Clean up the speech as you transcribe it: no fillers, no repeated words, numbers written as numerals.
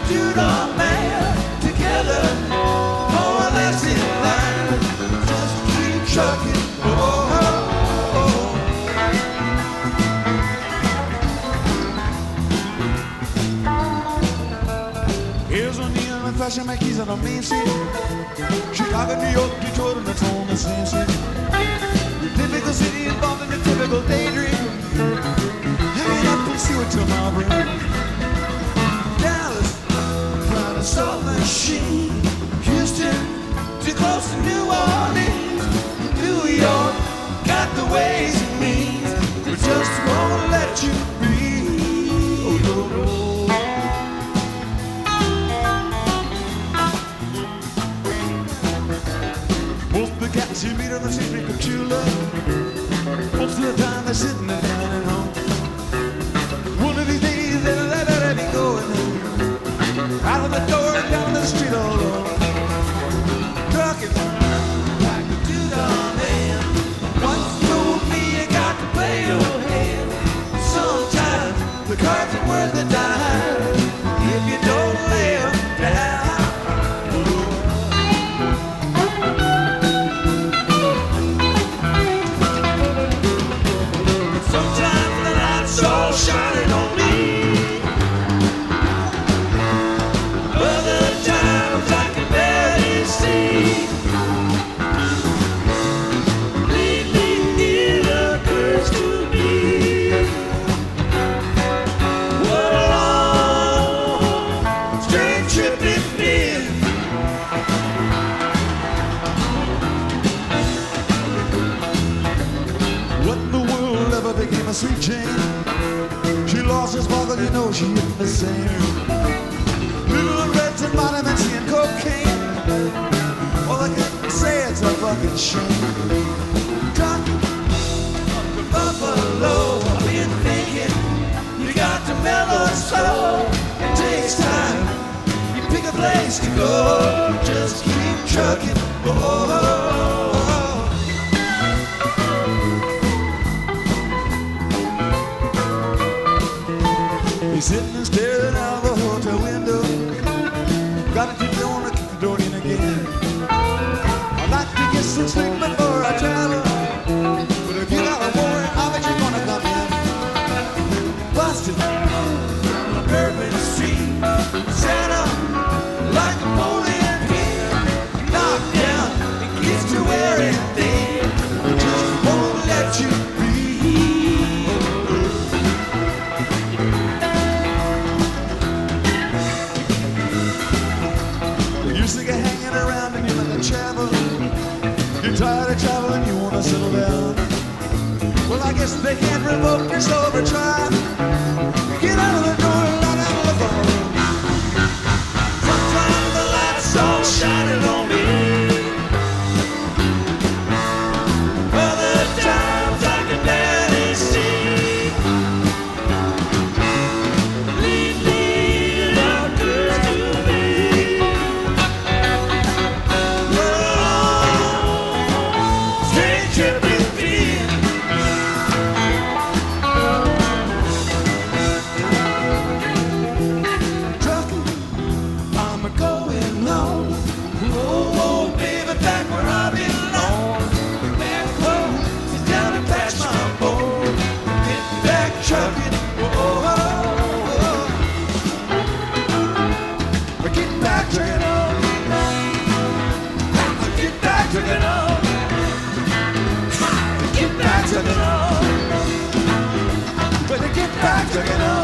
dude or man together for a lasting life. Just keep trucking. Here's a neon fashion Mackey's on the main street. Chicago, New York, Detroit, and it's on the same street. Typical city involved in a typical daydream. Hanging up pursuit to my brain. Dallas, trying to stop machine. Houston, too close to New Orleans. New York, got the ways and means. We just won't let you breathe. Oh, no, no. Most of the cats you meet on the street make you love. Most of the time they're sitting there dining home. One of these days they'll let it go and out of the door and down the street all alone. Trucking like a dude on man. Once told me you got to play your hand. Sometimes the cards are worth the dime if you don't lay 'em down. Shining on me. Other times I can barely see. Lately it occurs to me. What a long, strange trip it's been. What in the world ever became a sweet Jane? She lost her sparkle, you know she isn't the same. Little reds and vitamins C and cocaine. All I can say it's a fucking shame. Talking up to Buffalo, I've been thinking you got to mellow slow. It takes time. You pick a place to go. Just keep trucking. Oh. He's sitting and staring out the hotel window. Got a tip on to keep the door in again. I'd like to get some sleep before I travel. But if you got a worry, I bet you're gonna come in. Busted down the Bourbon Street. Set up like a bowling pin. Knocked down, it gets to wearing thin. Just won't let you travel. You're tired of traveling, you wanna settle down. Well, I guess they can't revoke your sober trial. Get out of the door and not out of the phone. Sometimes the lights all shining on me. Other times I can barely see. Lately it occurs to me. Get back,